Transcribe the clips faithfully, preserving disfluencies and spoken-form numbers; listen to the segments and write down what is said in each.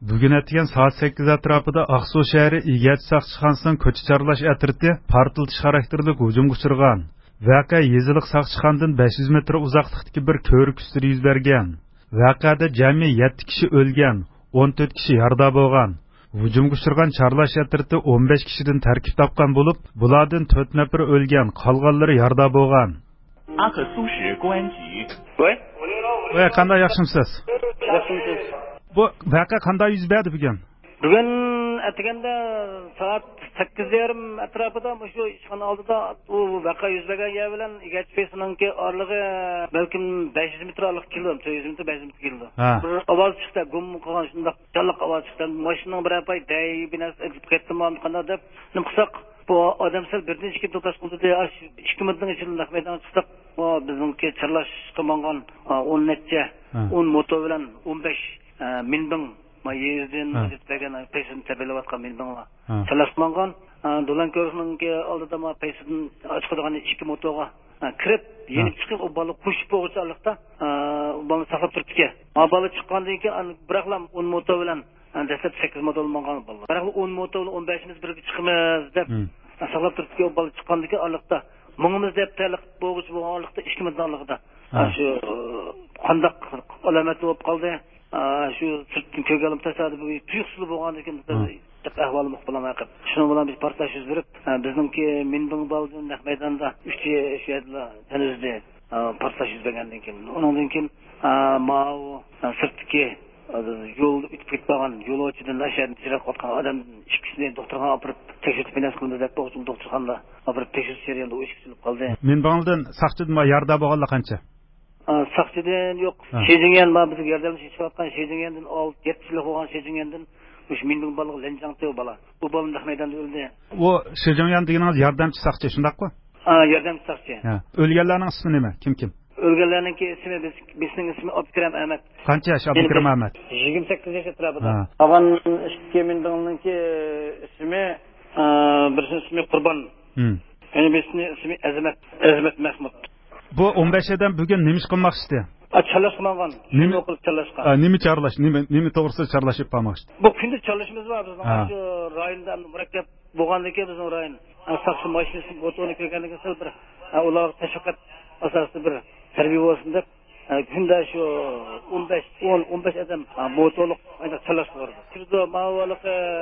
Bugun atgan soat sakkiz atrofida Aqsu shahri Egachi Saqchixonasining ko'cha charlash atriti portlatish xarakterli hujumga uchragan. Voqea Yeziliq Saqchixondan besh yuz metr uzoqlikdagi bir ko'rik ustida yuz bergan. Voqeada jami yetti kishi o'lgan, o'n to'rt kishi yarda bo'lgan. Hujumga uchragan charlash atriti o'n besh kishidan tarkib topgan bo'lib, bulardan to'rt nafar o'lgan, qolganlari yarda bo'lgan. Voy? Voy, qanday yaxshimsiz? Yaxshimsiz. Bu voqea qanday yuz berdi bugun? Bugun atganda soat sakkiz yarim atrofida shu ishxona oldida u voqea yuz bergan yer bilan Egachi Feysiningki orlig'i balkim besh yuz metr orliq keldi, to'rt yuz metr, besh yuz metr keldi. Bir ovoz chiqdi, gum qilgan shundoq jalliq ovoz chiqdi. Mashinaning bir apay day binas etib ketdimi, qanday deb nim qilsak, bu odam sal birdan ikki to'xtash qildi. ikki minutning ichida maydonga chiqdik. Bu bizningki charlash qilmagan o'n necha o'n moto bilan o'n besh minbing mayezden o'tib peysin tabelayotgan minbinglar talashmangan do'lan ko'rishninki oldida ma peysin chiqadigan ikki motoga kirib yenib chiqib o bola qo'shib o'g'irchilikda bola saqlab turibdi. Ma bola chiqqandan keyin biroqlam o'n moto bilan dastlab sakkiz moto bo'lmagan bola. Biroq o'n moto bilan o'n beshimiz birga chiqamiz deb saqlab turibdi. O bola chiqqandan keyin orliqda mingimiz deb taliq bo'g'ich bo'lgan orliqda ikki ming orliqda shu qandaq alomat bo'lib qoldi. Shu sirtdan ko'galim tasadi bu tuyuqsizlik bo'lgan ekan deb ahvolim muqbilam aqib. Shuning bilan biz portlash yuz berib, bizningki minbing baldin naq maydonda uch shiyadlar tanizdi portlash yuz bergandan keyin. Undan keyin ma'u sirtdagi yo'l o'tib ketgan yo'lovchidan ashadni chiroq qotgan odam ikkisini doktorga olib tekshirib binas qildi deb o'zim doktorxonada olib tekshirish jarayonida o'chkisilib qoldi. Minbingdan saqchidan yarda bo'lganlar qancha? Saqchidan yo'q. Shejingan ma bizga yordam ishlayotgan Shejingandan olti yetti yil bo'lgan Shejingandan uch minbing balık Lenjangda bola. Bu bolamda maydonda o'ldi. O Shejingan deganingiz yordamchi saqchi shundaqmi? Ha, yordamchi saqchi. Ha. O'lganlarning ismi nima? Kim kim? O'lganlarning ismi biz bizning ismi Abdukram Ahmad. Qancha yosh Abdukram Ahmad? yigirma sakkiz yosh atrofida. Qolgan ikki minbingninki ismi birisi ismi Qurbon. Hmm. Yani birisinin ismi Azmat, Azmat Mahmud. Bu o'n besh adam bugun nima ish qilmoqchi? Çalışmagan. Nima o'qib çalışgan? Nima charlash, nima nima to'g'risida charlashib qolmoqchi? Bu kunda çalışmamiz var bizning shu rayonda murakkab bo'lganligi bizning rayon. Saqchi mashinasi o'tini ko'rganligi sal bir ular tashviqot asosida bir tarbiya bo'lsin deb kunda shu o'n besh o'n besh adam motorliq ayda çalışıyordu. Şurada ma'volik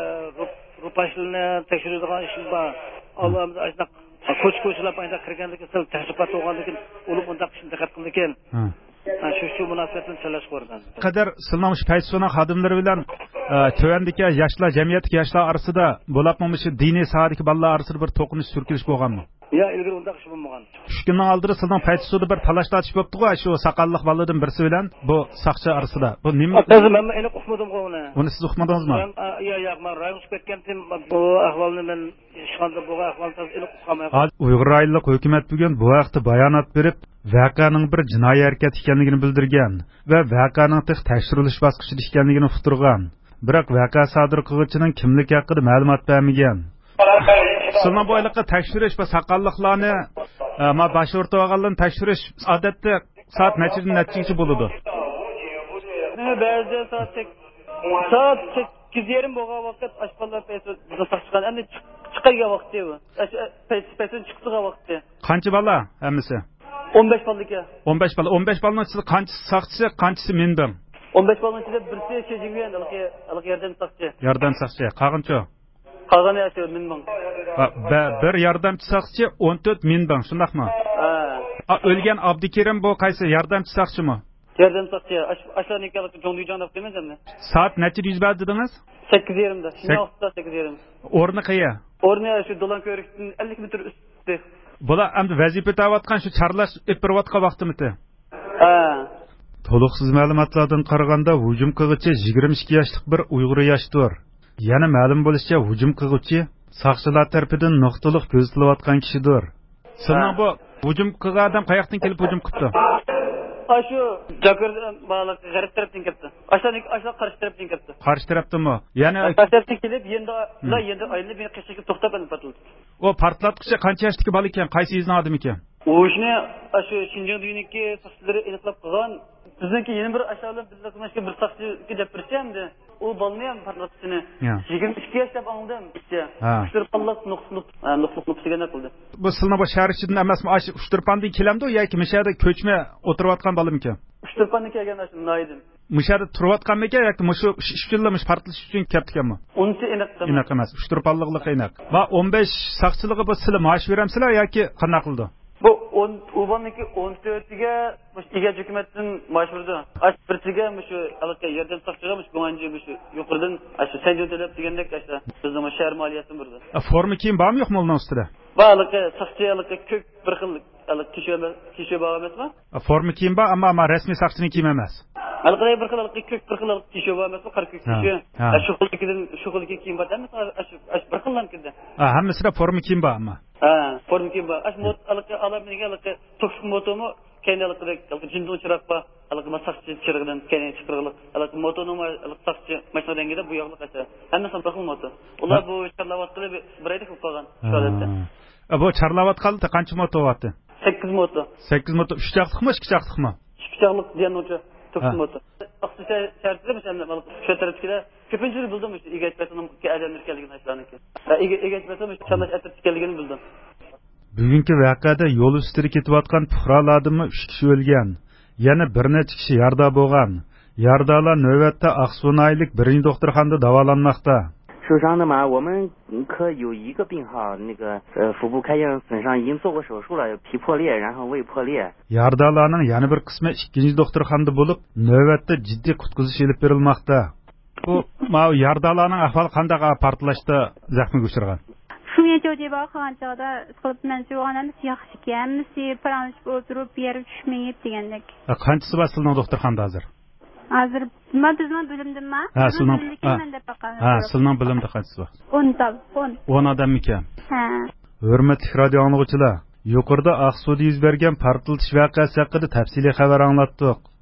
rupashlarni tekshiradigan ish bor. Allohimiz ajnaq ko'ch ko'chlab ayda kirganligi sal tashviqot bo'lganligi ulug' undaq ishni diqqat qildi ekan. Shu shu munosabatni chalash ko'rgan. Qadar silnomush paytsona xodimlari bilan tövandagi yoshlar jamiyatdagi yoshlar orasida bo'lapmi shu diniy sohadagi bolalar orasida bir to'qinish surkilish bo'lganmi? Ya ilgari undaq ish bo'lmagan. Shu kunning oldida sizning paytsonada bir talash tortish bo'libdi-ku, shu saqalliq bolalardan birisi bilan bu saqchi orasida. Bu nima? O'zim men uni uqmadim-ku uni. Uni siz uqmadingizmi? Yo'q, yo'q, men rayonga ketgandim. Bu ahvolni men ishxonada bu ahvolni uni uqmadim. Uyg'ur rayonlik hukumat bugun bu vaqtda bayonot berib, voqeaning bir jinoiy harakat ekanligini bildirgan va voqeaning tekshirilish bosqichida ekanligini uqtirgan. Biroq voqea sodir qiluvchining kimligi haqida ma'lumot bermagan. Sizning boylikqa tekshirish va saqalliqlarni ma bosh o'rtog'anlarni tekshirish odatda soat nechadan nechaga bo'ladi? Ba'zi soat soat sakkiz yarim bo'lgan vaqt ashqonlar paytida chiqqan. Endi chiqadigan vaqti bu. Paytdan chiqadigan vaqti. Qancha bola hammasi? o'n besh bolaga. o'n besh bola. o'n besh bolaning ichida qanchasi saqchi, qanchasi minbing? o'n besh bolaning ichida birisi Shejingan, alqi yordam saqchi. Yordam saqchi. Qolgancha? Qolgani esa minbing. Bir yordamchi saqchi o'n to'rt minbing, shundaqmi? Ha. O'lgan Abdukerim bu qaysi yordamchi saqchimi? Yordam saqchi. Ashlarniki Jondijonda qilmaganmi? Soat nechida yuz berdi dedingiz? sakkiz yarimda. Shunday vaqtda sakkiz yarim. O'rni qayerda? O'rni shu Do'lan ko'rikdan ellik metr ustida. Bular endi vazifa tayotgan shu charlash ipirayotgan vaqtimiti? Ha. To'liqsiz ma'lumotlardan qaraganda hujum qiluvchi yigirma ikki yoshlik bir Uyg'ur yoshdir. Yana ma'lum bo'lishicha hujum qiluvchi saqchilar tarafidan nuqtaliq ko'zatilayotgan kishidir. Sizning bu hujum qilgan odam qayoqdan kelib hujum qildi? Shu Jakir baliq g'arb tarafdan keldi. Ashlarning ashlar qarshi tarafdan keldi. Qarshi tarafdanmi? Ya'ni qarshi tarafdan kelib, endi ular endi aylanib meni qishga to'xtab endi portlatdi. O portlatqichi qancha yoshlik bola ekan? Qaysi yuzning odami ekan? U ishni shu Shinjong dunyoniki saqchilari aniqlab qilgan. Bizniki yana bir ashlarlar bizlarga bir saqchi deb birshamdi. o balmayan partlatışını yigirma ikki yaşta anladım işte. Uçturpanlık nuqsuluq nuqsuluq nuqsiga qildi. Bu Silnaba shahar ichidan emasmi? Ash Uçturpandan kelamdi yoki mishada ko'chma o'tirayotgan bolamiki? Uçturpandan kelgan ashuni noydim. Mishada turayotganmiki yoki mushu ish uchunlamish partlash uchun kelibdikanmi? Uncha aniq emas. Aniq emas. Uçturpanliqlik aniq. Va o'n besh saqchiligi bu sizlar maosh beramsizlar yoki qanday qildi? Bu Uban'daki on dört'üge İGEC hükümetin başvurdu. Aç birçiga şu alıkka yerden sakçıgamış bu anca şu yukarıdan aşı sence ötelep degендek aşı bizim şehir maliyetini burada. Forma kiyim var mı yok mu onun üstüde? Bağlıkka sakçı alıkka kök bir xillik alık kişi kişi bağ emas mı? Forma kiyim var ama ama resmi sakçının kiyim emas. Alıkka bir xil alık kök bir xil alık kişi bağ emas mı? Kırk kişi. Şu xillikden şu xillik kiyim var emas aşı aşı bir xillan kirdi. Ha hammasida forma kiyim var ama. Ha, forma kiyim var. Aşı mot alıkka alabilir alıkka toksik motomu kendi alıkka alıkka cindon çırak var. Alıkka masakçı çırıgdan kendi çıkırılık. Alıkka motonun alıkka sakçı maşinadan gidip bu yoqlık aşı. Hammasi bir xil moto. Ular bu charlavatqili bir ayda qilib qolgan shu holatda. Bu charlavatqalda qancha moto bo'lyapti? sakkiz moto. sakkiz moto uch chaqliqmi, ikki chaqliqmi? ikki chaqliq degancha to'qqiz moto. Aqsa shartida mesela shu tarafga ko'pincha bildim shu egachbasining adamlar kelgan ashlarniki. Egachbasi challash atir kelganini bildim. Bugungi voqeada yo'l ustida ketayotgan fuqarolardan uch kishi o'lgan. Yana bir necha kishi yarda bo'lgan. Yardalar navbatda Aqso'naylik birinchi doktorxonada davolanmoqda. 受伤的嘛，我们科有一个病号，那个呃腹部开营损伤已经做过手术了，有皮破裂，然后胃破裂。 Yardalarning yana bir qismi ikkinchi doktorxonada bo'lib, navbatda jiddiy qutqizish olib berilmoqda. Bu ma yardalarning ahvoli qanday portlashda zaxmiga uchragan? 书面交接包qilgan chog'da qilibman jo'g'anamiz yaxshi ekanmiz, paranishib o'tirib yer tushmayib degandek. Qanchasi basilning doktorxonada hozir? Hozir nima bizning bilimdimi? Ha, sizning ha, sizning bilimda qanchasi bor? o'n ta, o'n. o'n odam ekan. Ha. Hurmatli radio anglovchilar, yuqorida Aqsuda yuz bergan portlatish voqeasi haqida tafsiliy xabar anglatdik.